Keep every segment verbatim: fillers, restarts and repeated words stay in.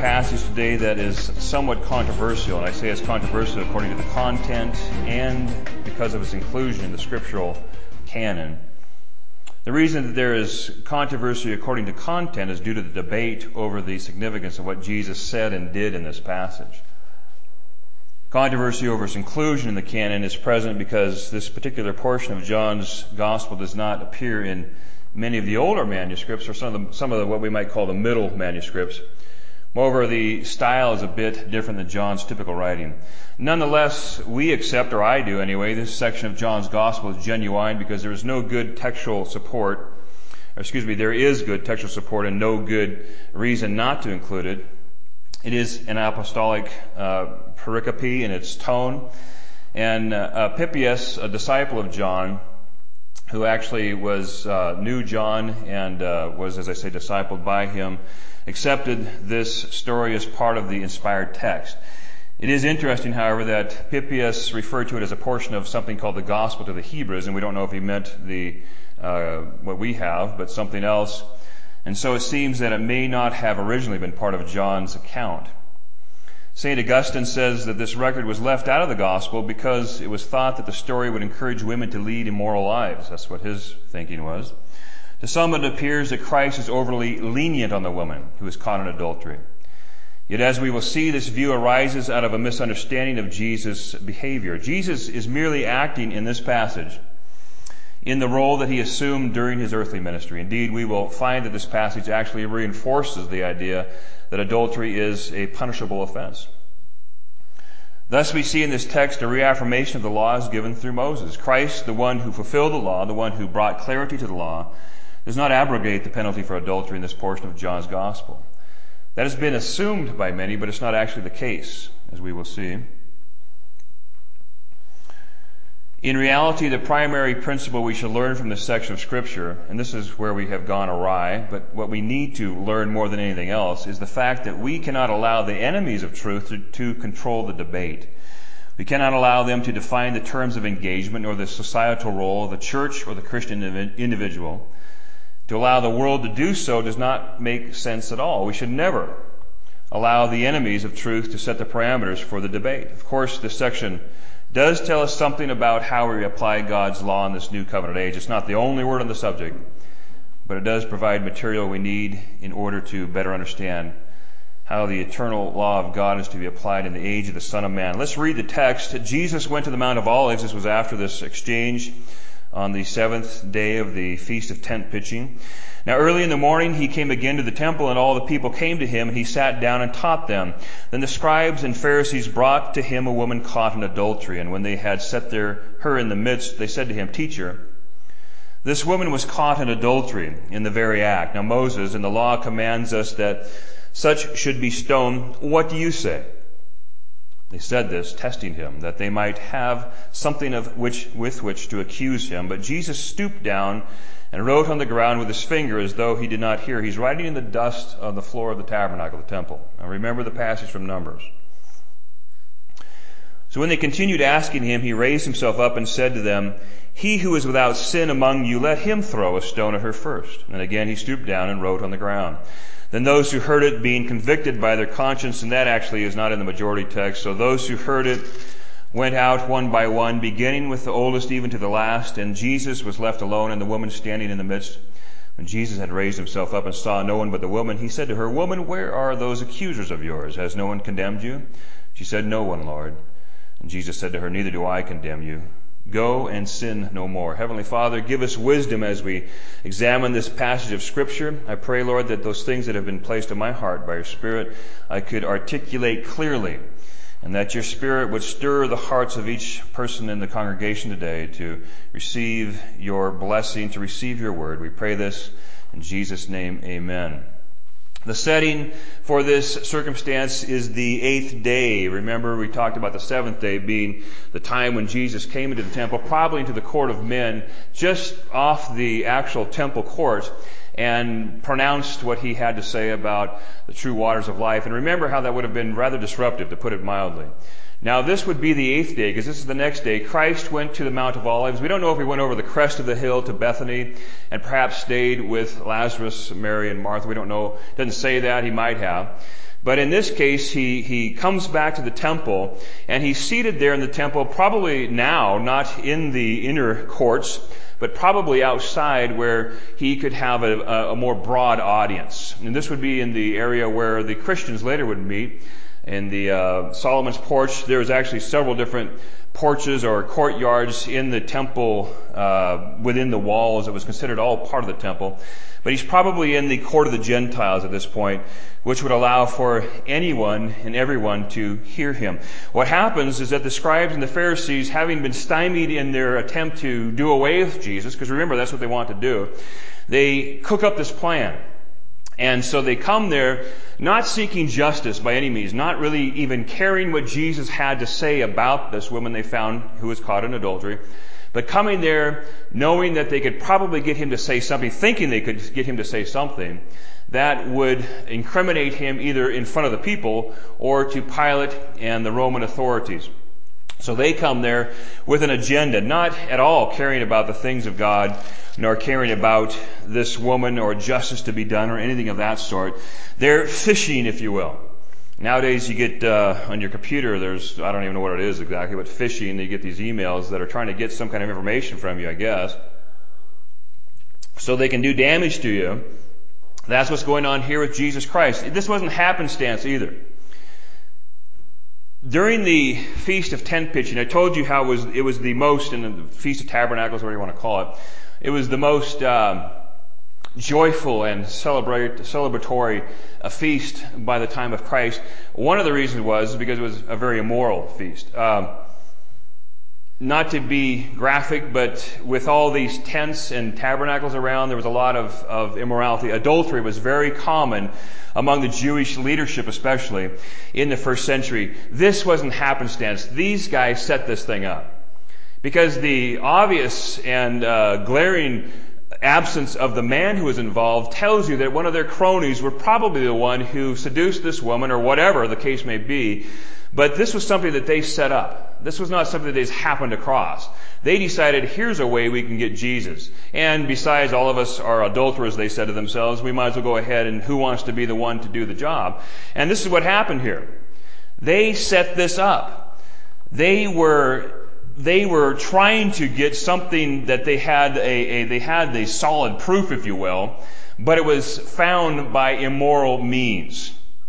passage today that is somewhat controversial, and I say it's controversial according to the content and because of its inclusion in the scriptural canon. The reason that there is controversy according to content is due to the debate over the significance of what Jesus said and did in this passage. Controversy over its inclusion in the canon is present because this particular portion of John's Gospel does not appear in many of the older manuscripts, or some of the, some of the, what we might call the middle manuscripts. Moreover, the style is a bit different than John's typical writing. Nonetheless, we accept, or I do anyway, this section of John's Gospel is genuine because there is no good textual support, or excuse me, there is good textual support and no good reason not to include it. It is an apostolic uh, pericope in its tone, and uh, Pippius, a disciple of John, who actually was uh, knew John and uh, was, as I say, discipled by him, accepted this story as part of the inspired text. It is interesting, however, that Pippius referred to it as a portion of something called the Gospel to the Hebrews, and we don't know if he meant the uh, what we have, but something else. And so it seems that it may not have originally been part of John's account. Saint Augustine says that this record was left out of the Gospel because it was thought that the story would encourage women to lead immoral lives. That's what his thinking was. To some, it appears that Christ is overly lenient on the woman who is caught in adultery. Yet as we will see, this view arises out of a misunderstanding of Jesus' behavior. Jesus is merely acting in this passage in the role that he assumed during his earthly ministry. Indeed, we will find that this passage actually reinforces the idea that adultery is a punishable offense. Thus we see in this text a reaffirmation of the laws given through Moses. Christ, the one who fulfilled the law, the one who brought clarity to the law, does not abrogate the penalty for adultery in this portion of John's Gospel. That has been assumed by many, but it's not actually the case, as we will see. In reality, the primary principle we should learn from this section of Scripture, and this is where we have gone awry, but what we need to learn more than anything else, is the fact that we cannot allow the enemies of truth to, to control the debate. We cannot allow them to define the terms of engagement or the societal role of the church or the Christian individual. To allow the world to do so does not make sense at all. We should never allow the enemies of truth to set the parameters for the debate. Of course, this section does tell us something about how we apply God's law in this new covenant age. It's not the only word on the subject, but it does provide material we need in order to better understand how the eternal law of God is to be applied in the age of the Son of Man. Let's read the text. Jesus went to the Mount of Olives. This was after this exchange on the seventh day of the Feast of Tent Pitching. Now early in the morning he came again to the temple, and all the people came to him, and he sat down and taught them. Then the scribes and Pharisees brought to him a woman caught in adultery, and when they had set their, her in the midst, they said to him, "Teacher, this woman was caught in adultery in the very act. Now Moses in the law commands us that such should be stoned. What do you say?" They said this, testing him, that they might have something of which, with which to accuse him. But Jesus stooped down and wrote on the ground with his finger as though he did not hear. He's writing in the dust on the floor of the tabernacle, the temple. Now remember the passage from Numbers. So when they continued asking him, he raised himself up and said to them, "He who is without sin among you, let him throw a stone at her first." And again he stooped down and wrote on the ground. Then those who heard it, being convicted by their conscience, and that actually is not in the majority text, so those who heard it went out one by one, beginning with the oldest even to the last, and Jesus was left alone and the woman standing in the midst. When Jesus had raised himself up and saw no one but the woman, he said to her, "Woman, where are those accusers of yours? Has no one condemned you?" She said, "No one, Lord." And Jesus said to her, "Neither do I condemn you. Go and sin no more." Heavenly Father, give us wisdom as we examine this passage of Scripture. I pray, Lord, that those things that have been placed in my heart by your Spirit, I could articulate clearly, and that your Spirit would stir the hearts of each person in the congregation today to receive your blessing, to receive your word. We pray this in Jesus' name, amen. The setting for this circumstance is the eighth day. Remember, we talked about the seventh day being the time when Jesus came into the temple, probably into the court of men, just off the actual temple court, and pronounced what he had to say about the true waters of life. And remember how that would have been rather disruptive, to put it mildly. Now this would be the eighth day, because this is the next day. Christ went to the Mount of Olives. We don't know if he went over the crest of the hill to Bethany and perhaps stayed with Lazarus, Mary, and Martha. We don't know. It doesn't say that. He might have. But in this case, he, he comes back to the temple, and he's seated there in the temple, probably now, not in the inner courts, but probably outside where he could have a, a, a more broad audience. And this would be in the area where the Christians later would meet. In the uh, Solomon's porch, there was actually several different porches or courtyards in the temple, uh, within the walls. It was considered all part of the temple. But he's probably in the court of the Gentiles at this point, which would allow for anyone and everyone to hear him. What happens is that the scribes and the Pharisees, having been stymied in their attempt to do away with Jesus, because remember, that's what they want to do, they cook up this plan. And so they come there not seeking justice by any means, not really even caring what Jesus had to say about this woman they found who was caught in adultery, but coming there knowing that they could probably get him to say something, thinking they could get him to say something that would incriminate him either in front of the people or to Pilate and the Roman authorities. So they come there with an agenda, not at all caring about the things of God, nor caring about this woman or justice to be done or anything of that sort. They're fishing, if you will. Nowadays you get uh, on your computer, there's, I don't even know what it is exactly, but phishing, you get these emails that are trying to get some kind of information from you, I guess. So they can do damage to you. That's what's going on here with Jesus Christ. This wasn't happenstance either. During the Feast of Tent Pitching, I told you how it was, it was the most, in the Feast of Tabernacles, whatever you want to call it, it was the most um, joyful and celebrate, celebratory a feast by the time of Christ. One of the reasons was because it was a very immoral feast. Um, not to be graphic, but with all these tents and tabernacles around, there was a lot of, of immorality. Adultery was very common among the Jewish leadership, especially in the first century. This wasn't happenstance. These guys set this thing up. Because the obvious and uh, glaring absence of the man who was involved tells you that one of their cronies were probably the one who seduced this woman, or whatever the case may be. But this was something that they set up. This was not something that they just happened across. They decided, here's a way we can get Jesus. And besides, all of us are adulterers, they said to themselves. We might as well go ahead, and who wants to be the one to do the job? And this is what happened here. They set this up. They were They were trying to get something that they had a, a they had a solid proof, if you will, but it was found by immoral means.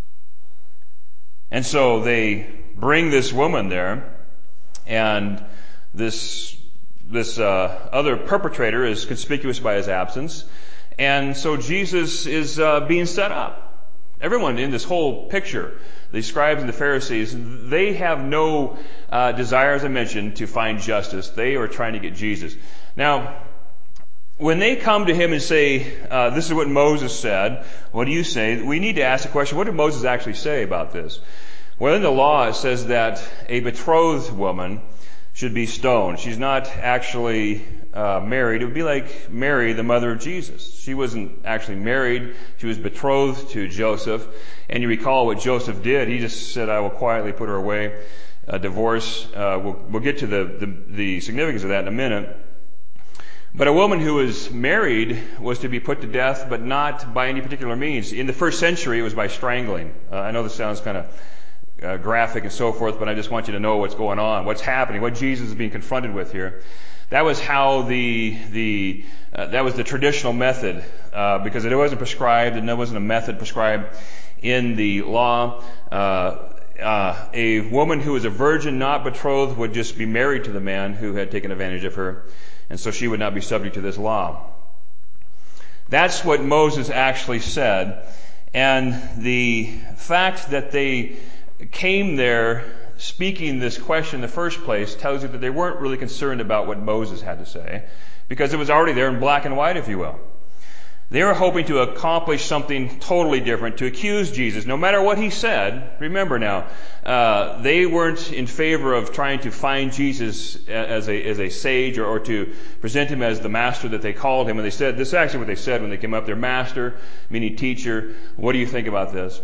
And so they bring this woman there, and this this uh, other perpetrator is conspicuous by his absence, and so Jesus is uh, being set up. Everyone in this whole picture, the scribes and the Pharisees, they have no uh, desire, as I mentioned, to find justice. They are trying to get Jesus. Now, when they come to him and say, uh, this is what Moses said, what do you say? We need to ask the question, what did Moses actually say about this? Well, in the law it says that a betrothed woman should be stoned. She's not actually uh, married. It would be like Mary, the mother of Jesus. She wasn't actually married. She was betrothed to Joseph. And you recall what Joseph did. He just said, I will quietly put her away. A divorce. Uh, we'll, we'll get to the, the, the significance of that in a minute. But a woman who was married was to be put to death, but not by any particular means. In the first century, it was by strangling. Uh, I know this sounds kind of uh, graphic and so forth, but I just want you to know what's going on, what's happening, what Jesus is being confronted with here. That was how the the uh, that was the traditional method, uh, because it wasn't prescribed, and there wasn't a method prescribed in the law. Uh, uh, a woman who was a virgin, not betrothed, would just be married to the man who had taken advantage of her. And so she would not be subject to this law. That's what Moses actually said. And the fact that they came there speaking this question in the first place tells you that they weren't really concerned about what Moses had to say, because it was already there in black and white, if you will. They were hoping to accomplish something totally different, to accuse Jesus, no matter what he said. Remember now, uh, they weren't in favor of trying to find Jesus as a, as a sage, or, or to present him as the master that they called him. And they said, this is actually what they said when they came up there, master, meaning teacher, what do you think about this?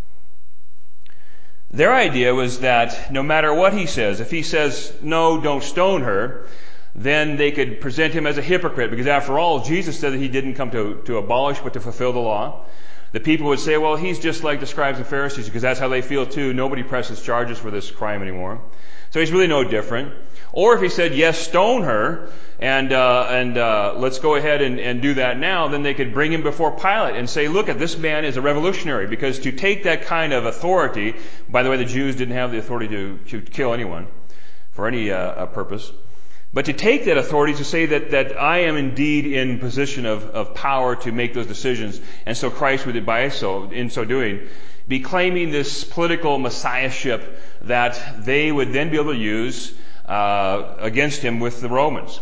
Their idea was that no matter what he says, if he says, no, don't stone her, then they could present him as a hypocrite, because after all, Jesus said that he didn't come to, to abolish but to fulfill the law. the people would say, well, he's just like the scribes and Pharisees, because that's how they feel too. Nobody presses charges for this crime anymore. So he's really no different. Or if he said, yes, stone her, and uh, and uh, let's go ahead and, and do that now, then they could bring him before Pilate and say, look, this man is a revolutionary, because to take that kind of authority, by the way, the Jews didn't have the authority to, to kill anyone for any uh, purpose, but to take that authority to say that, that I am indeed in position of, of power to make those decisions, and so Christ would, by so, in so doing, be claiming this political messiahship that they would then be able to use uh, against him with the Romans.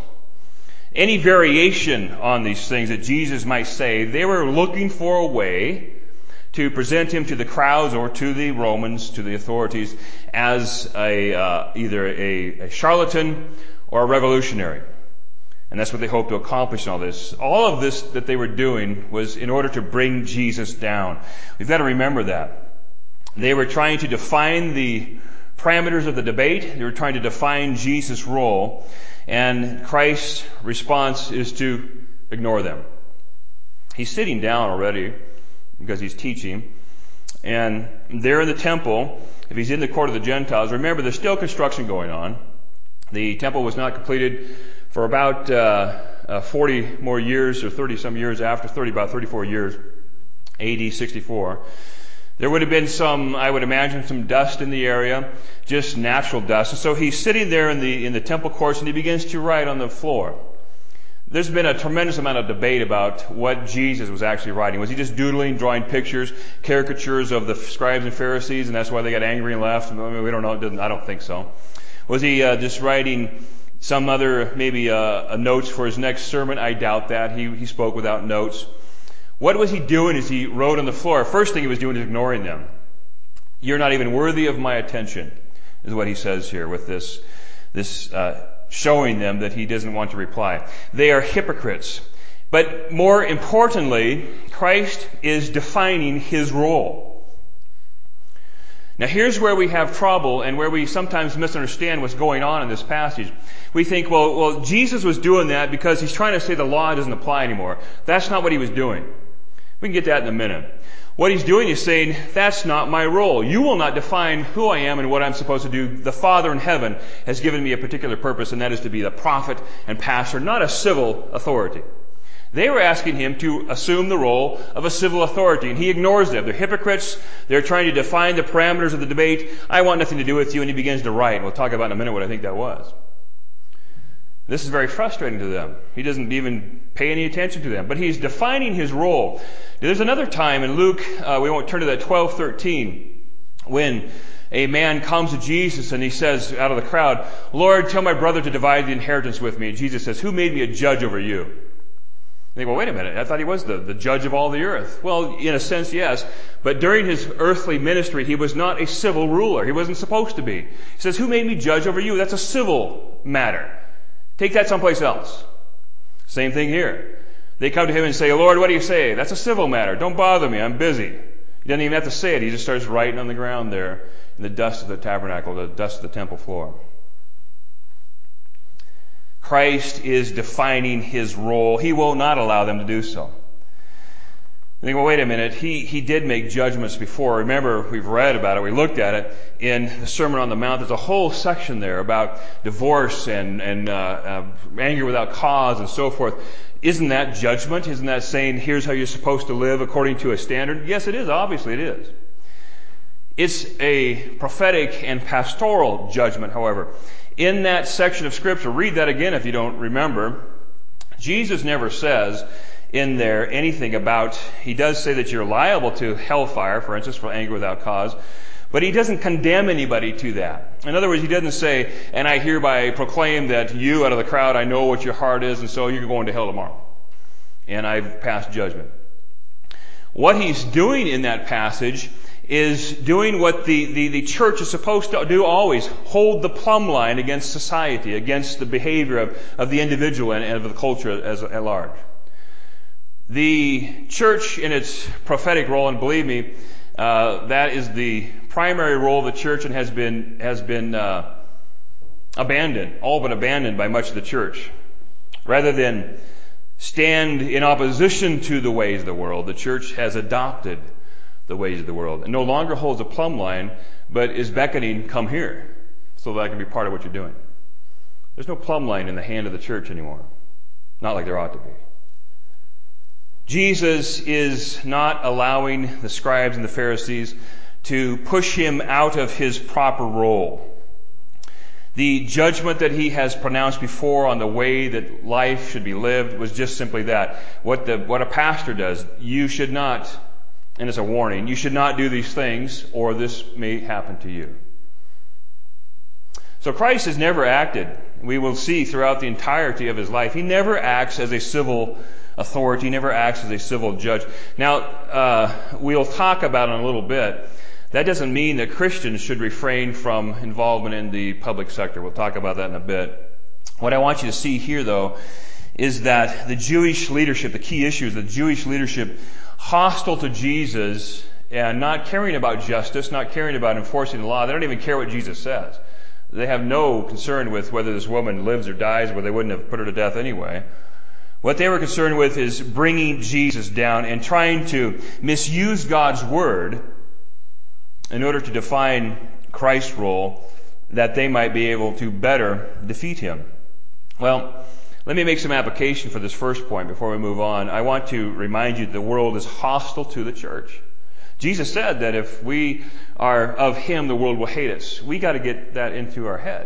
Any variation on these things that Jesus might say, they were looking for a way to present him to the crowds or to the Romans, to the authorities, as a uh, either a, a charlatan or a revolutionary. And that's what they hoped to accomplish in all this. All of this that they were doing was in order to bring Jesus down. We've got to remember that. They were trying to define the parameters of the debate. They were trying to define Jesus' role. And Christ's response is to ignore them. He's sitting down already because he's teaching. And there in the temple, if he's in the court of the Gentiles, remember there's still construction going on. The temple was not completed for about uh, uh, forty more years, or thirty some years after, thirty about thirty-four years, A D sixty-four. There would have been some, I would imagine, some dust in the area, just natural dust. And so he's sitting there in the in the temple courts, and he begins to write on the floor. There's been a tremendous amount of debate about what Jesus was actually writing. Was he just doodling, drawing pictures, caricatures of the scribes and Pharisees, and that's why they got angry and left? I mean, we don't know. I don't think so. Was he uh, just writing some other, maybe uh, notes for his next sermon? I doubt that. He he spoke without notes. What was he doing as he wrote on the floor? First thing he was doing is ignoring them. You're not even worthy of my attention, is what he says here with this, this uh, showing them that he doesn't want to reply. They are hypocrites. But more importantly, Christ is defining his role. Now here's where we have trouble and where we sometimes misunderstand what's going on in this passage. We think, well, well, Jesus was doing that because he's trying to say the law doesn't apply anymore. That's not what he was doing. We can get that in a minute. What he's doing is saying, that's not my role. You will not define who I am and what I'm supposed to do. The Father in heaven has given me a particular purpose, and that is to be the prophet and pastor, not a civil authority. They were asking him to assume the role of a civil authority, and he ignores them. They're hypocrites. They're trying to define the parameters of the debate. I want nothing to do with you, and he begins to write. We'll talk about in a minute what I think that was. This is very frustrating to them. He doesn't even pay any attention to them, but he's defining his role. There's another time in Luke, uh, we won't turn to that twelve thirteen, when a man comes to Jesus and he says out of the crowd, Lord, tell my brother to divide the inheritance with me. And Jesus says, who made me a judge over you? And they go, well, wait a minute, I thought he was the, the judge of all the earth. Well, in a sense, yes, but during his earthly ministry, he was not a civil ruler. He wasn't supposed to be. He says, who made me judge over you? That's a civil matter. Take that someplace else. Same thing here. They come to him and say, Lord, what do you say? That's a civil matter. Don't bother me. I'm busy. He doesn't even have to say it. He just starts writing on the ground there in the dust of the tabernacle, the dust of the temple floor. Christ is defining his role. He will not allow them to do so. You think, well, wait a minute. He, he did make judgments before. Remember, we've read about it. We looked at it in the Sermon on the Mount. There's a whole section there about divorce and, and uh, uh, anger without cause and so forth. Isn't that judgment? Isn't that saying, here's how you're supposed to live according to a standard? Yes, it is. Obviously, it is. It's a prophetic and pastoral judgment, however. In that section of Scripture, read that again if you don't remember. Jesus never says in there anything about, he does say that you're liable to hellfire, for instance, for anger without cause, but he doesn't condemn anybody to that. In other words, he doesn't say, and I hereby proclaim that you out of the crowd, I know what your heart is, and so you're going to hell tomorrow. And I've passed judgment. What he's doing in that passage is doing what the, the, the church is supposed to do always, hold the plumb line against society, against the behavior of, of the individual and, and of the culture as at large. The church in its prophetic role, and believe me, uh, that is the primary role of the church and has been has been uh, abandoned, all but abandoned by much of the church. Rather than stand in opposition to the ways of the world. The church has adopted the ways of the world and no longer holds a plumb line, but is beckoning, come here, so that I can be part of what you're doing. There's no plumb line in the hand of the church anymore. Not like there ought to be. Jesus is not allowing the scribes and the Pharisees to push him out of his proper role. The judgment that he has pronounced before on the way that life should be lived was just simply that. What the, what a pastor does, you should not, and it's a warning, you should not do these things or this may happen to you. So Christ has never acted, we will see throughout the entirety of his life, he never acts as a civil authority, he never acts as a civil judge. Now, uh, we'll talk about it in a little bit. That doesn't mean that Christians should refrain from involvement in the public sector. We'll talk about that in a bit. What I want you to see here, though, is that the Jewish leadership, the key issue is the Jewish leadership hostile to Jesus and not caring about justice, not caring about enforcing the law. They don't even care what Jesus says. They have no concern with whether this woman lives or dies, where they wouldn't have put her to death anyway. What they were concerned with is bringing Jesus down and trying to misuse God's word in order to define Christ's role, that they might be able to better defeat him. Well, let me make some application for this first point before we move on. I want to remind you that the world is hostile to the church. Jesus said that if we are of him, the world will hate us. We got to get that into our head.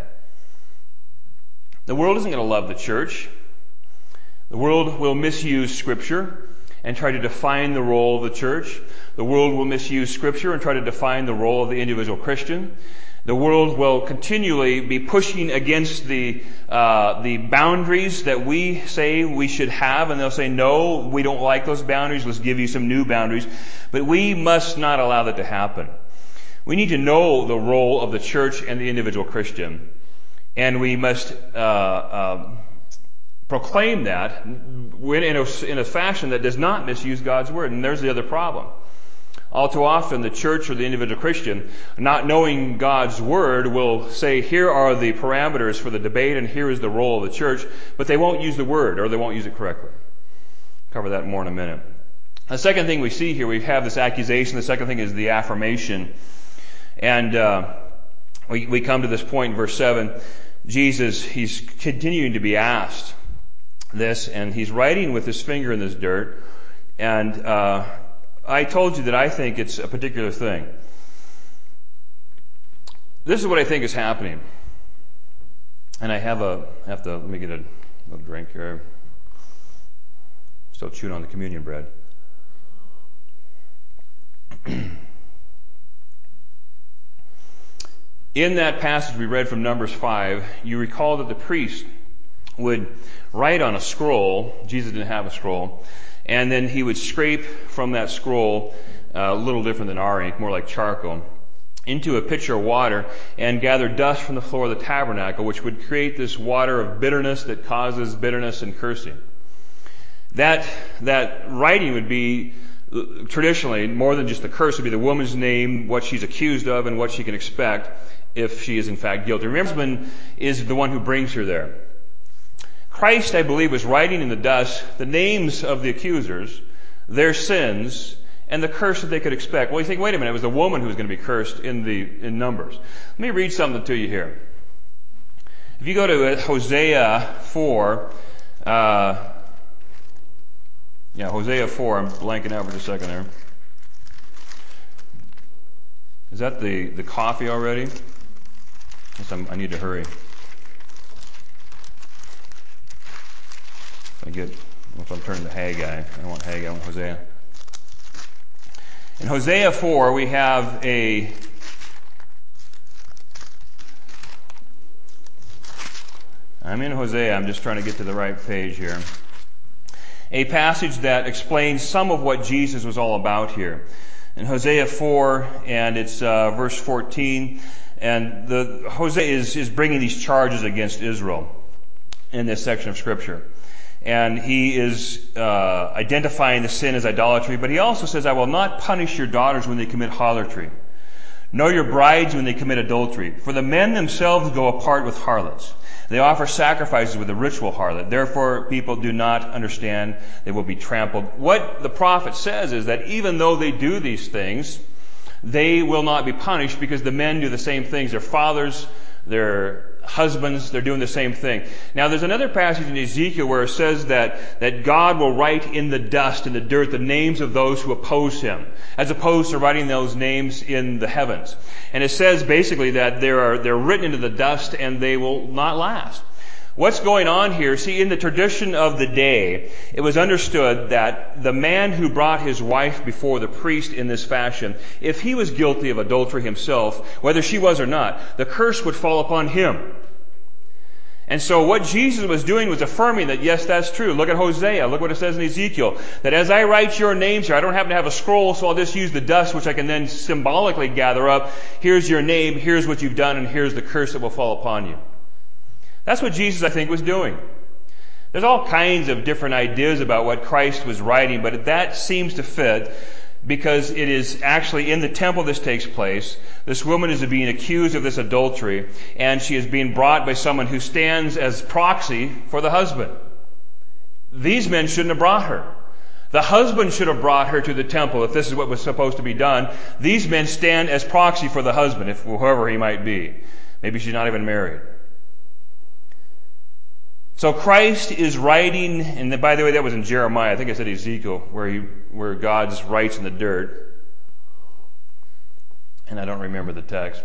The world isn't going to love the church. The world will misuse Scripture and try to define the role of the church. The world will misuse Scripture and try to define the role of the individual Christian. The world will continually be pushing against the uh, the boundaries that we say we should have, and they'll say, no, we don't like those boundaries, let's give you some new boundaries. But we must not allow that to happen. We need to know the role of the church and the individual Christian, and we must uh, uh, proclaim that in a, in a fashion that does not misuse God's word. And there's the other problem. All too often, the church or the individual Christian, not knowing God's word, will say, here are the parameters for the debate and here is the role of the church, but they won't use the word or they won't use it correctly. Cover that more in a minute. The second thing we see here, we have this accusation. The second thing is the affirmation. And uh, we, we come to this point in verse seven. Jesus, he's continuing to be asked this, and he's writing with his finger in this dirt. And uh, I told you that I think it's a particular thing. This is what I think is happening. And I have a, have to, let me get a little drink here. Still chewing on the communion bread. In that passage we read from Numbers five, you recall that the priest would write on a scroll. Jesus didn't have a scroll. And then he would scrape from that scroll, uh, a little different than our ink, more like charcoal, into a pitcher of water and gather dust from the floor of the tabernacle, which would create this water of bitterness that causes bitterness and cursing. That, that writing would be traditionally more than just a curse. It would be the woman's name, what she's accused of, and what she can expect if she is in fact guilty. Remember, the husband is the one who brings her there. Christ, I believe, was writing in the dust the names of the accusers, their sins, and the curse that they could expect. Well, you think, wait a minute, it was the woman who was going to be cursed in the in Numbers. Let me read something to you here. If you go to Hosea four, uh, yeah, Hosea four, I'm blanking out for just a second there. Is that the, the coffee already? Yes, I'm, I need to hurry. I get, if I'm turning to Haggai, I don't want Haggai, I want Hosea. In Hosea four, we have a I'm in Hosea, I'm just trying to get to the right page here. A passage that explains some of what Jesus was all about here. In Hosea four, and it's uh, verse fourteen, and the Hosea is, is bringing these charges against Israel in this section of Scripture. And he is uh, identifying the sin as idolatry, but he also says, I will not punish your daughters when they commit harlotry, Know your brides when they commit adultery. For the men themselves go apart with harlots. They offer sacrifices with a ritual harlot. Therefore, people do not understand. They will be trampled. What the prophet says is that even though they do these things, they will not be punished because the men do the same things. Their fathers, their husbands, they're doing the same thing. Now, there's another passage in Ezekiel where it says that, that God will write in the dust, in the dirt, the names of those who oppose him, as opposed to writing those names in the heavens. And it says basically that they are, they're written into the dust and they will not last. What's going on here? See, in the tradition of the day, it was understood that the man who brought his wife before the priest in this fashion, if he was guilty of adultery himself, whether she was or not, the curse would fall upon him. And so what Jesus was doing was affirming that, yes, that's true. Look at Hosea. Look what it says in Ezekiel. That as I write your names here, I don't happen to have a scroll, so I'll just use the dust, which I can then symbolically gather up. Here's your name, here's what you've done, and here's the curse that will fall upon you. That's what Jesus, I think, was doing. There's all kinds of different ideas about what Christ was writing, but that seems to fit because it is actually in the temple this takes place. This woman is being accused of this adultery, and she is being brought by someone who stands as proxy for the husband. These men shouldn't have brought her. The husband should have brought her to the temple if this is what was supposed to be done. These men stand as proxy for the husband, if whoever he might be. Maybe she's not even married. So Christ is writing, and by the way, that was in Jeremiah. I think I said Ezekiel, where he, where God writes in the dirt. And I don't remember the text.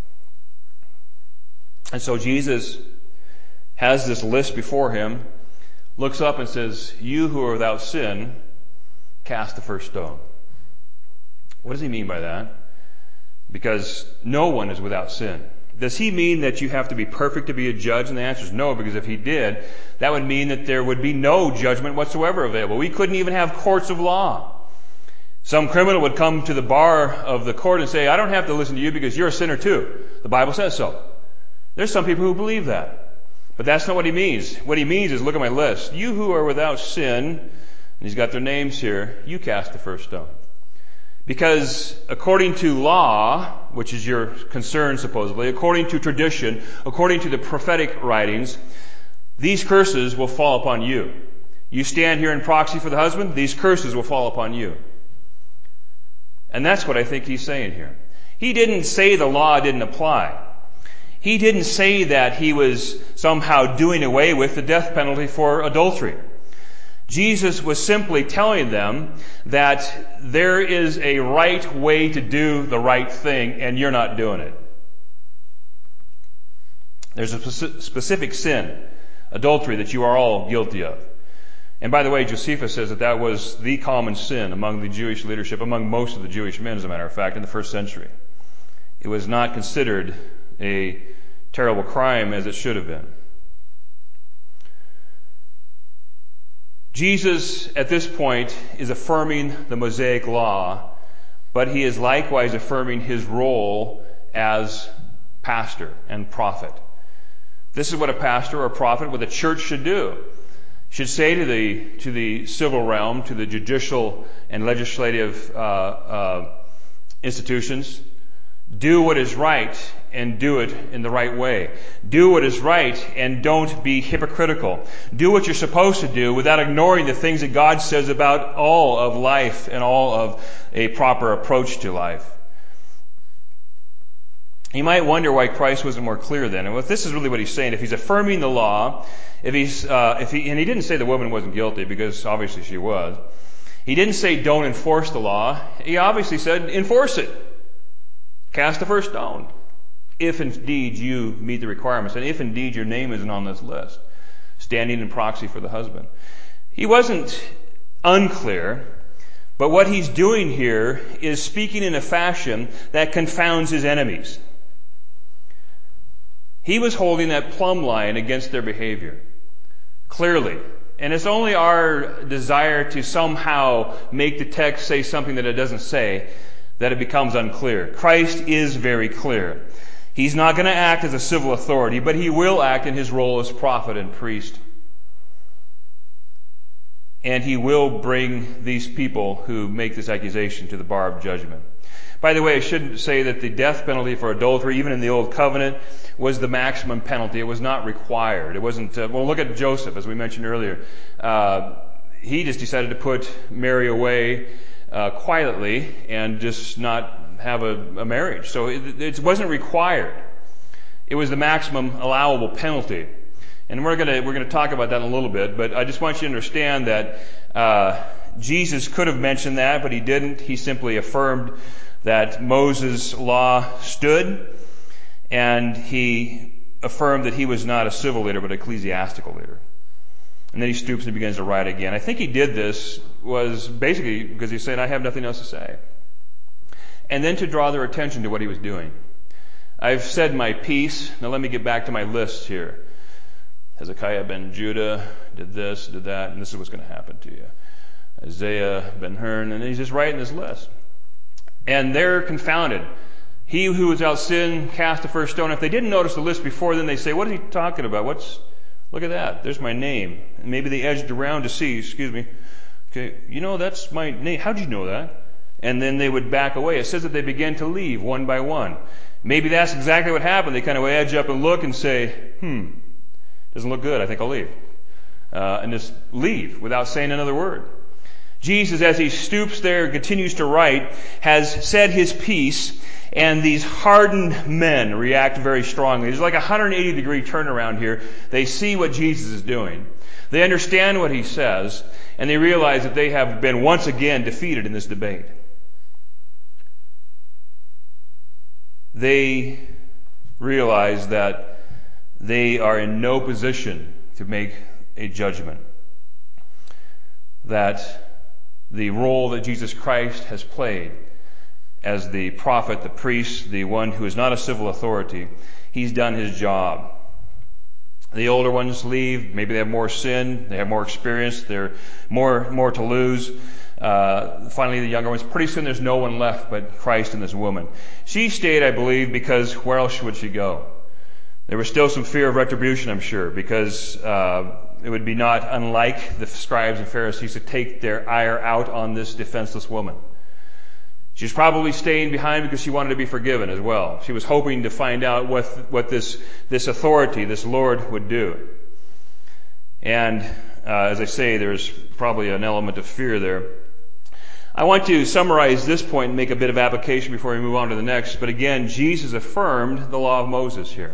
And so Jesus has this list before him, looks up and says, "You who are without sin, cast the first stone." What does he mean by that? Because no one is without sin. Does he mean that you have to be perfect to be a judge? And the answer is no, because if he did, that would mean that there would be no judgment whatsoever available. We couldn't even have courts of law. Some criminal would come to the bar of the court and say, "I don't have to listen to you because you're a sinner too. The Bible says so." There's some people who believe that. But that's not what he means. What he means is, look at my list. You who are without sin, and he's got their names here, you cast the first stone. Because according to law, which is your concern supposedly, according to tradition, according to the prophetic writings, these curses will fall upon you. You stand here in proxy for the husband, these curses will fall upon you. And that's what I think he's saying here. He didn't say the law didn't apply. He didn't say that he was somehow doing away with the death penalty for adultery. Jesus was simply telling them that there is a right way to do the right thing, and you're not doing it. There's a specific sin, adultery, that you are all guilty of. And by the way, Josephus says that that was the common sin among the Jewish leadership, among most of the Jewish men, as a matter of fact, in the first century. It was not considered a terrible crime as it should have been. Jesus, at this point, is affirming the Mosaic law, but he is likewise affirming his role as pastor and prophet. This is what a pastor or a prophet, what the church should do. Should say to the to the civil realm, to the judicial and legislative uh, uh, institutions, do what is right and do it in the right way. Do what is right and don't be hypocritical. Do what you're supposed to do without ignoring the things that God says about all of life and all of a proper approach to life. You might wonder why Christ wasn't more clear then. And well, this is really what he's saying. If he's affirming the law, if he's, uh, if he, and he didn't say the woman wasn't guilty because obviously she was. He didn't say don't enforce the law. He obviously said enforce it. Cast the first stone. If indeed you meet the requirements, and if indeed your name isn't on this list, standing in proxy for the husband. He wasn't unclear, but what he's doing here is speaking in a fashion that confounds his enemies. He was holding that plumb line against their behavior, clearly. And it's only our desire to somehow make the text say something that it doesn't say that it becomes unclear. Christ is very clear. He's not going to act as a civil authority, but he will act in his role as prophet and priest. And he will bring these people who make this accusation to the bar of judgment. By the way, I shouldn't say that the death penalty for adultery, even in the Old Covenant, was the maximum penalty. It was not required. It wasn't, uh, well, look at Joseph, as we mentioned earlier. Uh, he just decided to put Mary away uh, quietly and just not have a, a marriage. So it, it wasn't required. It was the maximum allowable penalty. And we're gonna, we're gonna talk about that in a little bit, but I just want you to understand that, uh, Jesus could have mentioned that, but he didn't. He simply affirmed that Moses' law stood, and he affirmed that he was not a civil leader, but an ecclesiastical leader. And then he stoops and begins to write again. I think he did this was basically because he said, I have nothing else to say. And then to draw their attention to what he was doing. I've said my piece. Now let me get back to my list here. Hezekiah ben Judah did this, did that, and this is what's going to happen to you. Isaiah ben Hern, and he's just writing this list. And they're confounded. He who was without sin cast the first stone. If they didn't notice the list before, then they say, what is he talking about? What's, look at that. There's my name. And maybe they edged around to see, excuse me. Okay, you know, that's my name. How'd you know that? And then they would back away. It says that they began to leave one by one. Maybe that's exactly what happened. They kind of edge up and look and say, hmm, doesn't look good. I think I'll leave. Uh, and just leave without saying another word. Jesus, as he stoops there and continues to write, has said his piece, and these hardened men react very strongly. There's like a one hundred eighty degree turnaround here. They see what Jesus is doing. They understand what he says, and they realize that they have been once again defeated in this debate. They realize that they are in no position to make a judgment. That the role that Jesus Christ has played as the prophet, the priest, the one who is not a civil authority, he's done his job. The older ones leave. Maybe they have more sin. They have more experience. They're more, more to lose. Uh, finally, the younger ones. Pretty soon there's no one left but Christ and this woman. She stayed, I believe, because where else would she go? There was still some fear of retribution, I'm sure, because uh, it would be not unlike the scribes and Pharisees to take their ire out on this defenseless woman. She was probably staying behind because she wanted to be forgiven as well. She was hoping to find out what what this this authority, this Lord, would do. And uh, as I say, there's probably an element of fear there. I want to summarize this point and make a bit of application before we move on to the next. But again, Jesus affirmed the law of Moses here.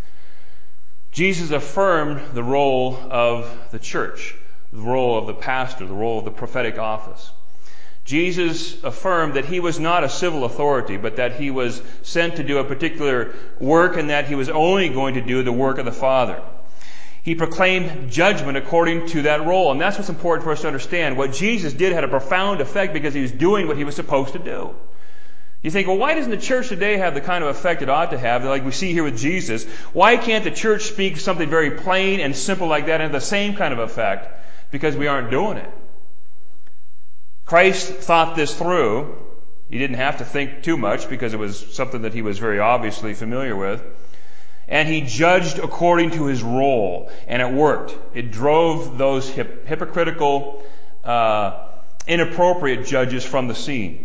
Jesus affirmed the role of the church, the role of the pastor, the role of the prophetic office. Jesus affirmed that he was not a civil authority, but that he was sent to do a particular work and that he was only going to do the work of the Father. He proclaimed judgment according to that role, and that's what's important for us to understand. What Jesus did had a profound effect because he was doing what he was supposed to do. You think, well, why doesn't the church today have the kind of effect it ought to have, like we see here with Jesus? Why can't the church speak something very plain and simple like that and have the same kind of effect? Because we aren't doing it. Christ thought this through. He didn't have to think too much because it was something that he was very obviously familiar with. And he judged according to his role, and it worked. It drove those hip- hypocritical, uh, inappropriate judges from the scene.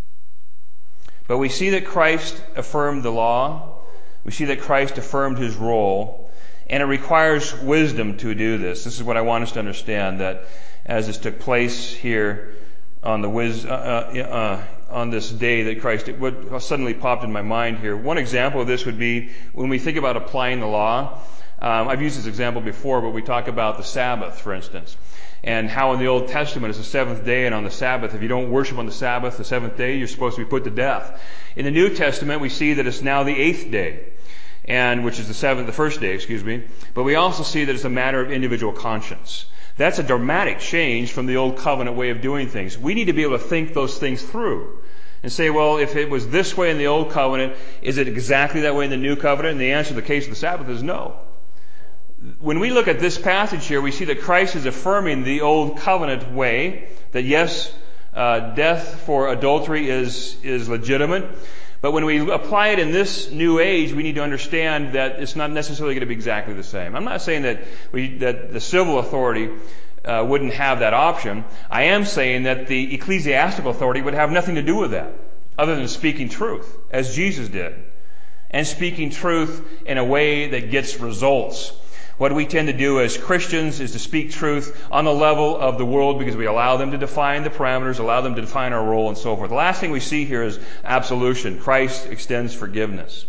But we see that Christ affirmed the law. We see that Christ affirmed his role. And it requires wisdom to do this. This is what I want us to understand, that as this took place here on the wis- uh, uh, uh, on this day that Christ, what suddenly popped in my mind here. One example of this would be when we think about applying the law. Um, I've used this example before, but we talk about the Sabbath, for instance. And how in the Old Testament it's the seventh day, and on the Sabbath, if you don't worship on the Sabbath, the seventh day, you're supposed to be put to death. In the New Testament, we see that it's now the eighth day, and which is the seventh, the first day, excuse me. But we also see that it's a matter of individual conscience. That's a dramatic change from the Old Covenant way of doing things. We need to be able to think those things through and say, well, if it was this way in the Old Covenant, is it exactly that way in the New Covenant? And the answer in the case of the Sabbath is no. When we look at this passage here, we see that Christ is affirming the Old Covenant way, that yes, uh, death for adultery is, is legitimate, But when we apply it in this new age, we need to understand that it's not necessarily going to be exactly the same. I'm not saying that we, that the civil authority uh, wouldn't have that option. I am saying that the ecclesiastical authority would have nothing to do with that, other than speaking truth, as Jesus did, and speaking truth in a way that gets results. What we tend to do as Christians is to speak truth on the level of the world because we allow them to define the parameters, allow them to define our role, and so forth. The last thing we see here is absolution. Christ extends forgiveness.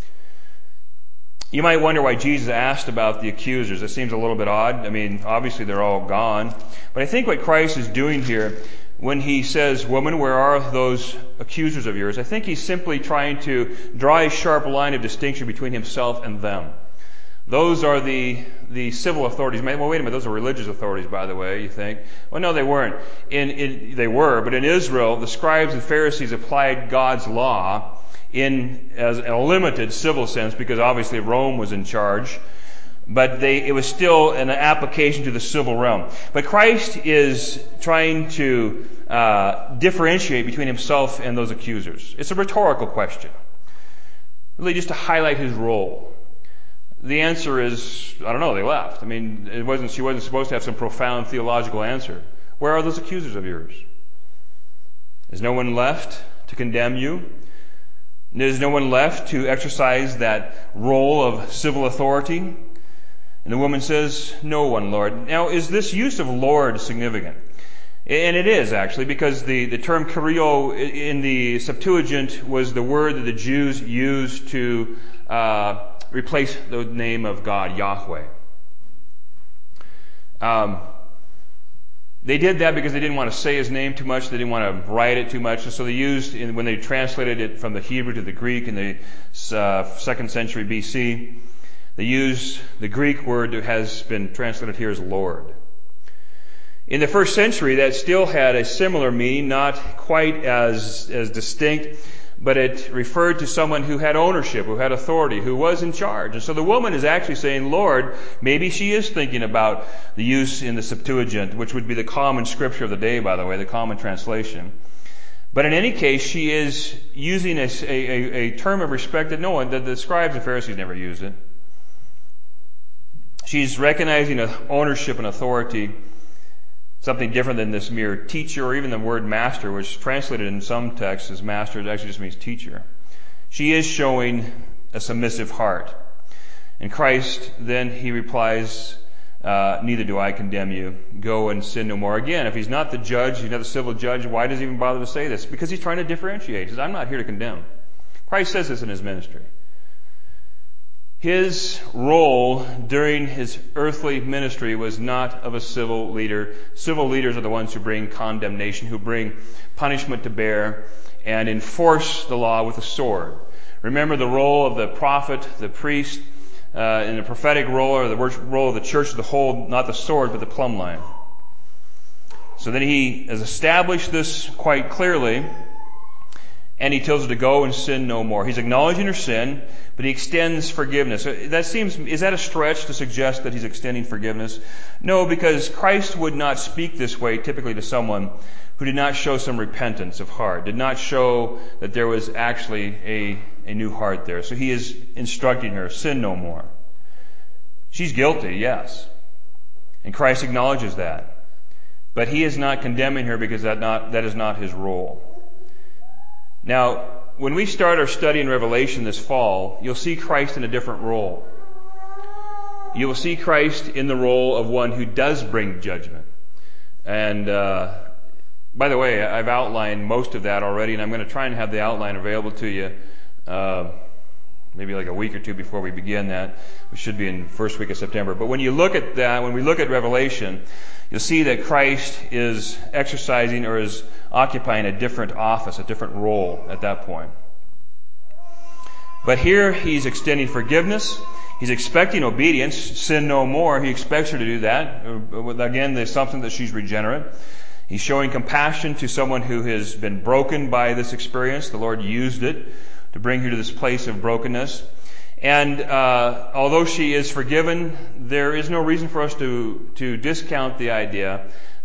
You might wonder why Jesus asked about the accusers. It seems a little bit odd. I mean, obviously they're all gone. But I think what Christ is doing here when he says, "Woman, where are those accusers of yours?" I think he's simply trying to draw a sharp line of distinction between himself and them. Those are the, the civil authorities. Well, wait a minute, those are religious authorities, by the way, you think. Well, no, they weren't. In, in, they were, but in Israel, the scribes and Pharisees applied God's law in as a limited civil sense, because obviously Rome was in charge. But they, it was still an application to the civil realm. But Christ is trying to uh, differentiate between himself and those accusers. It's a rhetorical question, really just to highlight his role. The answer is, I don't know, they left. I mean, it wasn't, she wasn't supposed to have some profound theological answer. Where are those accusers of yours? Is no one left to condemn you? There's no one left to exercise that role of civil authority? And the woman says, "No one, Lord." Now, is this use of Lord significant? And it is, actually, because the, the term Kyrio in the Septuagint was the word that the Jews used to uh, replace the name of God, Yahweh. Um, they did that because they didn't want to say his name too much. They didn't want to write it too much. And so they used, when they translated it from the Hebrew to the Greek in the uh, second century B C, they used the Greek word that has been translated here as Lord. In the first century, that still had a similar meaning, not quite as, as distinct, but it referred to someone who had ownership, who had authority, who was in charge. And so the woman is actually saying, "Lord." Maybe she is thinking about the use in the Septuagint, which would be the common scripture of the day, by the way, the common translation. But in any case, she is using a, a, a term of respect that no one, that the scribes and Pharisees never used it. She's recognizing ownership and authority, something different than this mere teacher, or even the word master, which translated in some texts as master, it actually just means teacher. She is showing a submissive heart. And Christ, then he replies, uh, "Neither do I condemn you. Go and sin no more." Again, if he's not the judge, he's not the civil judge, why does he even bother to say this? Because he's trying to differentiate. He says, "I'm not here to condemn." Christ says this in his ministry. His role during his earthly ministry was not of a civil leader. Civil leaders are the ones who bring condemnation, who bring punishment to bear, and enforce the law with a sword. Remember the role of the prophet, the priest, uh, in the prophetic role, or the role of the church as a whole, not the sword, but the plumb line. So then he has established this quite clearly, and he tells her to go and sin no more. He's acknowledging her sin, but he extends forgiveness. That seems, is that a stretch to suggest that he's extending forgiveness? No, because Christ would not speak this way typically to someone who did not show some repentance of heart, did not show that there was actually a, a new heart there. So he is instructing her, sin no more. She's guilty, yes. And Christ acknowledges that. But he is not condemning her because that not, that is not his role. Now, when we start our study in Revelation this fall, you'll see Christ in a different role. You will see Christ in the role of one who does bring judgment. And uh, by the way, I've outlined most of that already, and I'm going to try and have the outline available to you uh, maybe like a week or two before we begin that, which should be in the first week of September. But when you look at that, when we look at Revelation, you'll see that Christ is exercising or is occupying a different office, a different role at that point. But here he's extending forgiveness. He's expecting obedience. Sin no more. He expects her to do that. Again, there's something that she's regenerate. He's showing compassion to someone who has been broken by this experience. The Lord used it to bring her to this place of brokenness. And uh, although she is forgiven, there is no reason for us to, to discount the idea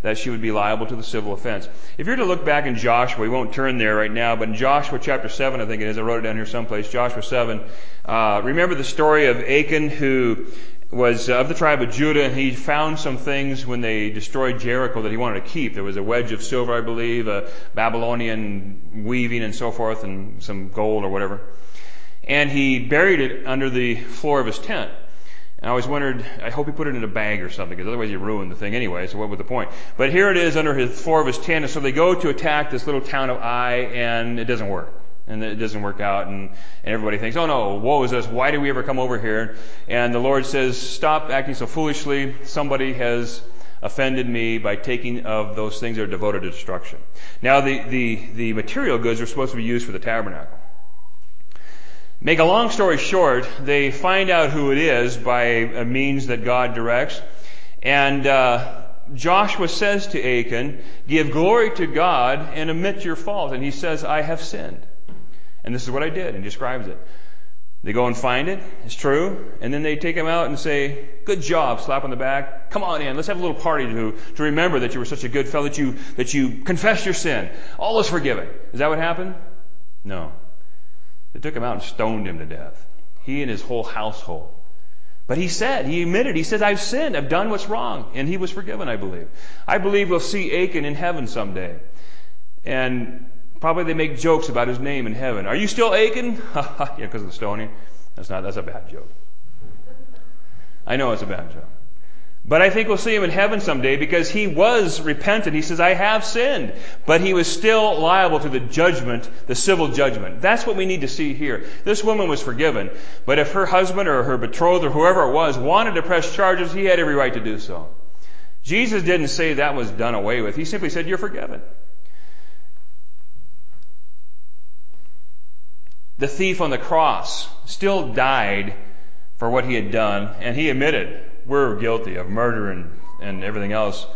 that she would be liable to the civil offense. If you're to look back in Joshua, we won't turn there right now, but in Joshua chapter seven, I think it is, I wrote it down here someplace, Joshua seven, uh, remember the story of Achan, who was of the tribe of Judah, and he found some things when they destroyed Jericho that he wanted to keep. There was a wedge of silver, I believe, a Babylonian weaving and so forth, and some gold or whatever. And he buried it under the floor of his tent. And I always wondered, I hope he put it in a bag or something, because otherwise you ruin the thing anyway, so what was the point? But here it is under his floor of his tent, and so they go to attack this little town of Ai, and it doesn't work. And it doesn't work out, and, and everybody thinks, oh no, woe is us, why did we ever come over here? And the Lord says, stop acting so foolishly, somebody has offended me by taking of those things that are devoted to destruction. Now the, the, the material goods are supposed to be used for the tabernacle. Make a long story short, they find out who it is by a means that God directs, and uh Joshua says to Achan, give glory to God and admit your fault. And he says, I have sinned. And this is what I did. And he describes it. They go and find it. It's true. And then they take him out and say, good job. Slap on the back. Come on in. Let's have a little party to, to remember that you were such a good fellow, that you, that you confessed your sin. All is forgiven. Is that what happened? No. They took him out and stoned him to death. He and his whole household. But he said, he admitted, he said, I've sinned, I've done what's wrong. And he was forgiven, I believe. I believe we'll see Achan in heaven someday. And probably they make jokes about his name in heaven. Are you still Achan? Yeah, because of the stoning. That's not, that's a bad joke. I know it's a bad joke. But I think we'll see him in heaven someday, because he was repentant. He says, I have sinned. But he was still liable to the judgment, the civil judgment. That's what we need to see here. This woman was forgiven. But if her husband or her betrothed or whoever it was wanted to press charges, he had every right to do so. Jesus didn't say that was done away with. He simply said, you're forgiven. The thief on the cross still died for what he had done, and he admitted, we're guilty of murder and, and everything else.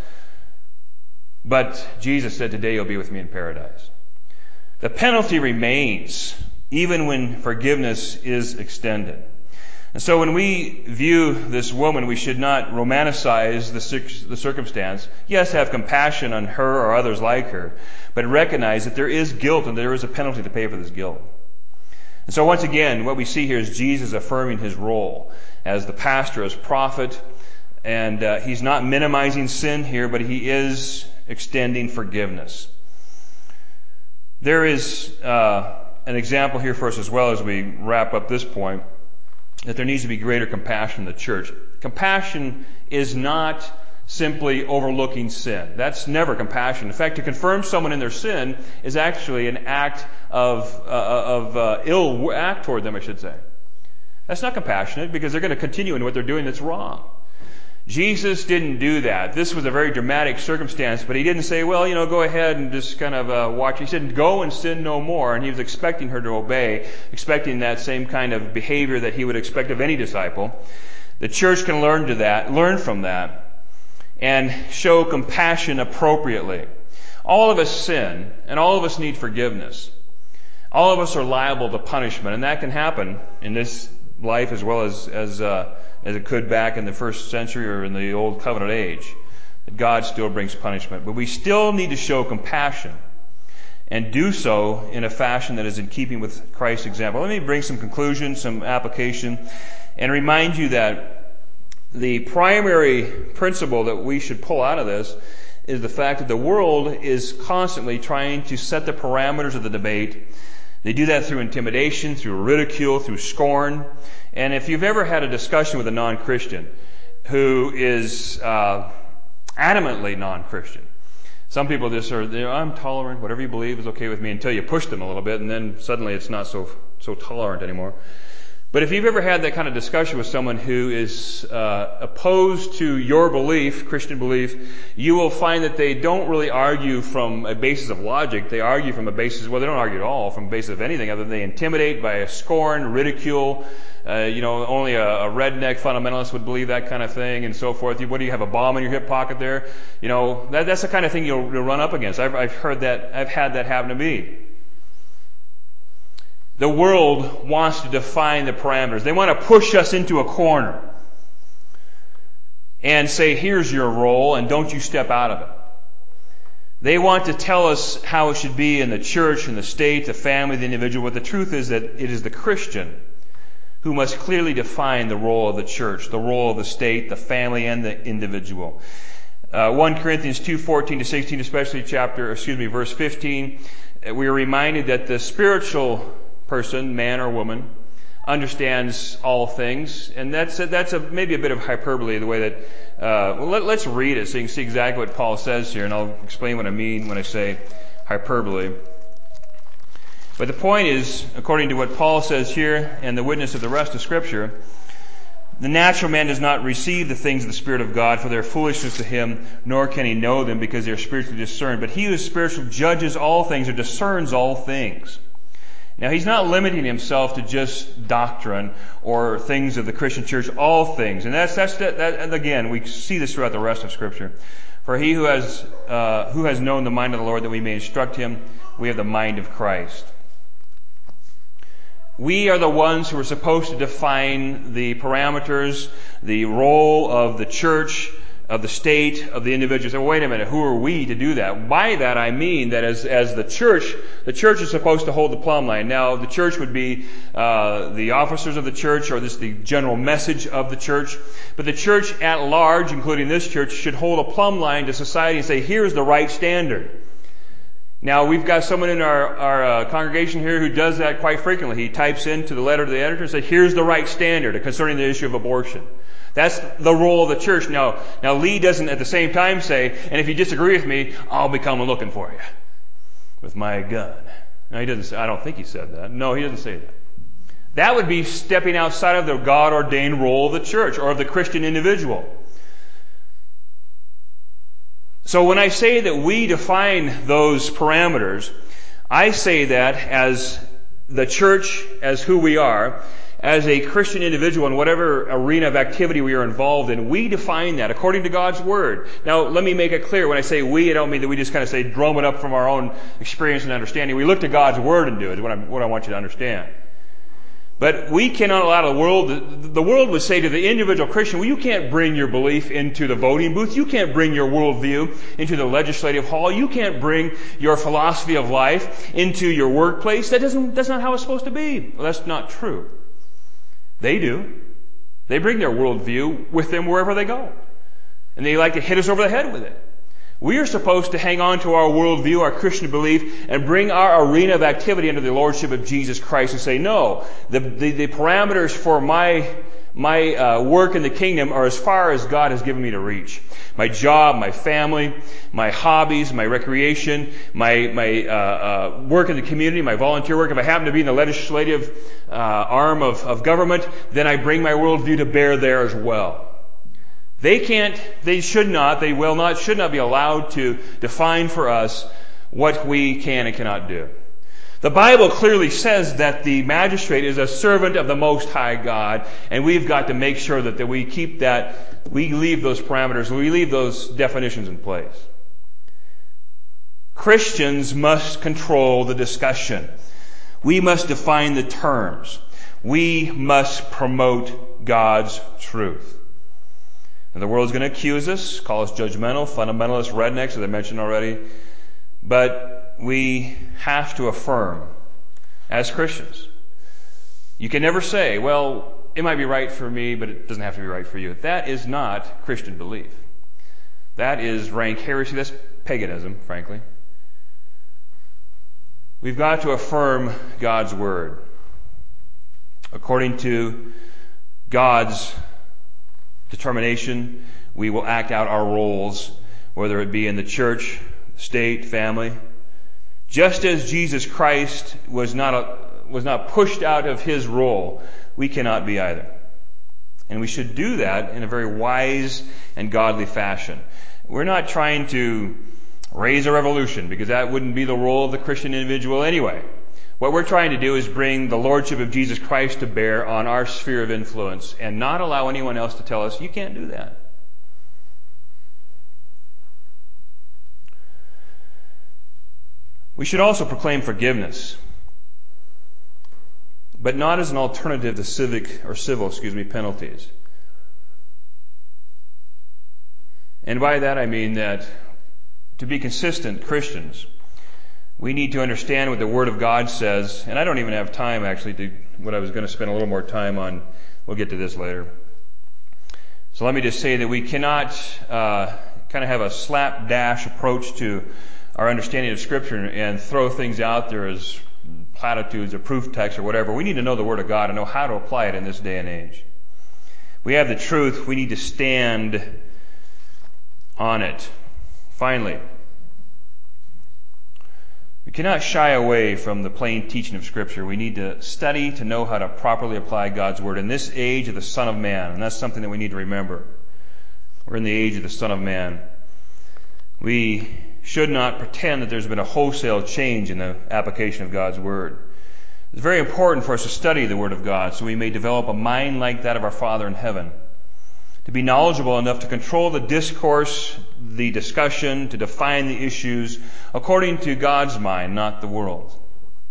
But Jesus said, today you'll be with me in paradise. The penalty remains even when forgiveness is extended. And so when we view this woman, we should not romanticize the, the circumstance. Yes, have compassion on her or others like her, but recognize that there is guilt and there is a penalty to pay for this guilt. And so once again, what we see here is Jesus affirming his role as the pastor, as prophet, and uh, he's not minimizing sin here, but he is extending forgiveness. There is uh, an example here for us as well as we wrap up this point, that there needs to be greater compassion in the church. Compassion is not simply overlooking sin. That's never compassion. In fact, to confirm someone in their sin is actually an act of, uh, of uh, ill act toward them, I should say. That's not compassionate, because they're going to continue in what they're doing that's wrong. Jesus didn't do that. This was a very dramatic circumstance, but he didn't say, well, you know, go ahead and just kind of uh, watch. He said, go and sin no more. And he was expecting her to obey, expecting that same kind of behavior that he would expect of any disciple. The church can learn to that, learn from that, and show compassion appropriately. All of us sin, and all of us need forgiveness. All of us are liable to punishment, and that can happen in this life as well as as uh, as it could back in the first century or in the old covenant age. That God still brings punishment, but we still need to show compassion and do so in a fashion that is in keeping with Christ's example. Let me bring some conclusion, some application, and remind you that the primary principle that we should pull out of this is the fact that the world is constantly trying to set the parameters of the debate. They do that through intimidation, through ridicule, through scorn. And if you've ever had a discussion with a non-Christian who is uh, adamantly non-Christian, some people just are, you know, I'm tolerant, whatever you believe is okay with me, until you push them a little bit, and then suddenly it's not so so tolerant anymore. But if you've ever had that kind of discussion with someone who is uh, opposed to your belief, Christian belief, you will find that they don't really argue from a basis of logic. They argue from a basis, well, they don't argue at all from a basis of anything other than they intimidate by a scorn, ridicule. Uh, you know, only a, a redneck fundamentalist would believe that kind of thing and so forth. What do you have, a bomb in your hip pocket there? You know, that, that's the kind of thing you'll, you'll run up against. I've, I've heard that, I've had that happen to me. The world wants to define the parameters. They want to push us into a corner and say, here's your role, and don't you step out of it. They want to tell us how it should be in the church, in the state, the family, the individual, but the truth is that it is the Christian who must clearly define the role of the church, the role of the state, the family, and the individual. Uh, First Corinthians two fourteen to sixteen, especially chapter, excuse me, verse fifteen, we are reminded that the spiritual person, man or woman, understands all things, and that's a, that's a maybe a bit of hyperbole, the way that uh, well, let, let's read it so you can see exactly what Paul says here, and I'll explain what I mean when I say hyperbole. But the point is, according to what Paul says here and the witness of the rest of Scripture, the natural man does not receive the things of the Spirit of God, for they are foolishness to him, nor can he know them because they are spiritually discerned. But he who is spiritual judges all things or discerns all things. Now, he's not limiting himself to just doctrine or things of the Christian church, all things. And that's, that's, that, that and again, we see this throughout the rest of Scripture. For he who has, uh, who has known the mind of the Lord that we may instruct him, we have the mind of Christ. We are the ones who are supposed to define the parameters, the role of the church, of the state, of the individual. So wait a minute, who are we to do that? By that I mean that as as the church, the church is supposed to hold the plumb line. Now, the church would be uh the officers of the church, or this the general message of the church. But the church at large, including this church, should hold a plumb line to society and say, here's the right standard. Now, we've got someone in our, our uh, congregation here who does that quite frequently. He types into the letter to the editor and says, here's the right standard concerning the issue of abortion. That's the role of the church. Now, now Lee doesn't at the same time say, and if you disagree with me, I'll be coming looking for you with my gun. No, he doesn't say, I don't think he said that. No, he doesn't say that. That would be stepping outside of the God-ordained role of the church or of the Christian individual. So when I say that we define those parameters, I say that as the church, as who we are, as a Christian individual in whatever arena of activity we are involved in, we define that according to God's Word. Now, let me make it clear. When I say we, I don't mean that we just kind of say drum it up from our own experience and understanding. We look to God's Word and do it, is what I, what I want you to understand. But we cannot allow the world, the world would say to the individual Christian, well, you can't bring your belief into the voting booth. You can't bring your worldview into the legislative hall. You can't bring your philosophy of life into your workplace. That doesn't, that's not how it's supposed to be. Well, that's not true. They do. They bring their worldview with them wherever they go. And they like to hit us over the head with it. We are supposed to hang on to our worldview, our Christian belief, and bring our arena of activity under the lordship of Jesus Christ and say, no, the, the, the parameters for my, my uh, work in the kingdom are as far as God has given me to reach. My job, my family, my hobbies, my recreation, my, my uh, uh, work in the community, my volunteer work. If I happen to be in the legislative uh, arm of, of government, then I bring my worldview to bear there as well. They can't, they should not, they will not, should not be allowed to define for us what we can and cannot do. The Bible clearly says that the magistrate is a servant of the Most High God, and we've got to make sure that, that we keep that, we leave those parameters, we leave those definitions in place. Christians must control the discussion. We must define the terms. We must promote God's truth. And the world's going to accuse us, call us judgmental, fundamentalist, rednecks, as I mentioned already. But we have to affirm, as Christians. You can never say, well, it might be right for me, but it doesn't have to be right for you. That is not Christian belief. That is rank heresy. That's paganism, frankly. We've got to affirm God's Word according to God's determination. We will act out our roles, whether it be in the church, state, family. Just as Jesus Christ was not a, was not pushed out of his role, we cannot be either. And we should do that in a very wise and godly fashion. We're not trying to raise a revolution, because that wouldn't be the role of the Christian individual anyway. What we're trying to do is bring the lordship of Jesus Christ to bear on our sphere of influence and not allow anyone else to tell us, you can't do that. We should also proclaim forgiveness, but not as an alternative to civic or civil, excuse me, penalties. And by that I mean that to be consistent Christians, we need to understand what the Word of God says. And I don't even have time, actually, to what I was going to spend a little more time on. We'll get to this later. So let me just say that we cannot uh, kind of have a slapdash approach to our understanding of Scripture and throw things out there as platitudes or proof texts or whatever. We need to know the Word of God and know how to apply it in this day and age. We have the truth. We need to stand on it. Finally, we cannot shy away from the plain teaching of Scripture. We need to study to know how to properly apply God's Word in this age of the Son of Man. And that's something that we need to remember. We're in the age of the Son of Man. We should not pretend that there's been a wholesale change in the application of God's Word. It's very important for us to study the Word of God so we may develop a mind like that of our Father in heaven, to be knowledgeable enough to control the discourse, the discussion, to define the issues according to God's mind, not the world.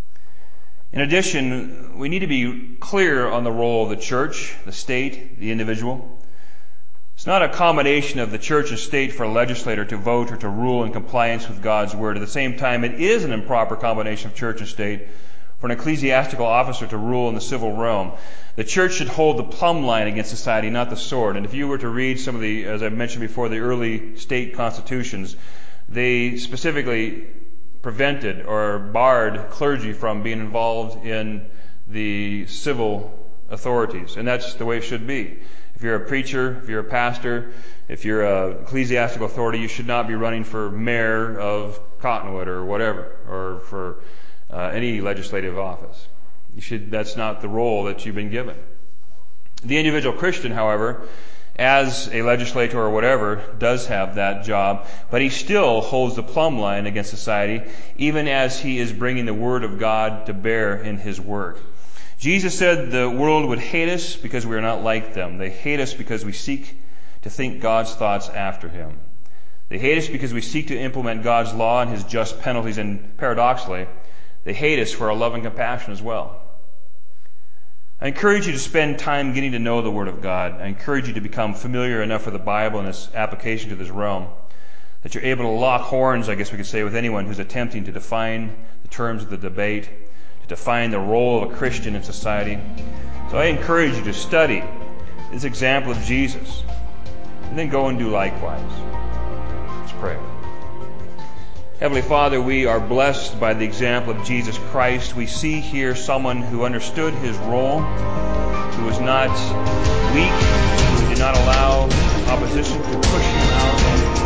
In addition, we need to be clear on the role of the church, the state, the individual. It's not a combination of the church and state for a legislator to vote or to rule in compliance with God's Word. At the same time, it is an improper combination of church and state for an ecclesiastical officer to rule in the civil realm. The church should hold the plumb line against society, not the sword. And if you were to read some of the, as I mentioned before, the early state constitutions, they specifically prevented or barred clergy from being involved in the civil authorities. And that's the way it should be. If you're a preacher, if you're a pastor, if you're an ecclesiastical authority, you should not be running for mayor of Cottonwood or whatever, or for uh, any legislative office. You should. That's not the role that you've been given. The individual Christian, however, as a legislator or whatever, does have that job, but he still holds the plumb line against society, even as he is bringing the Word of God to bear in his work. Jesus said the world would hate us because we are not like them. They hate us because we seek to think God's thoughts after Him. They hate us because we seek to implement God's law and His just penalties, and paradoxically, they hate us for our love and compassion as well. I encourage you to spend time getting to know the Word of God. I encourage you to become familiar enough with the Bible and its application to this realm that you're able to lock horns, I guess we could say, with anyone who's attempting to define the terms of the debate, define the role of a Christian in society. So I encourage you to study this example of Jesus and then go and do likewise. Let's pray. Heavenly Father, we are blessed by the example of Jesus Christ. We see here someone who understood his role, who was not weak, who did not allow opposition to push him out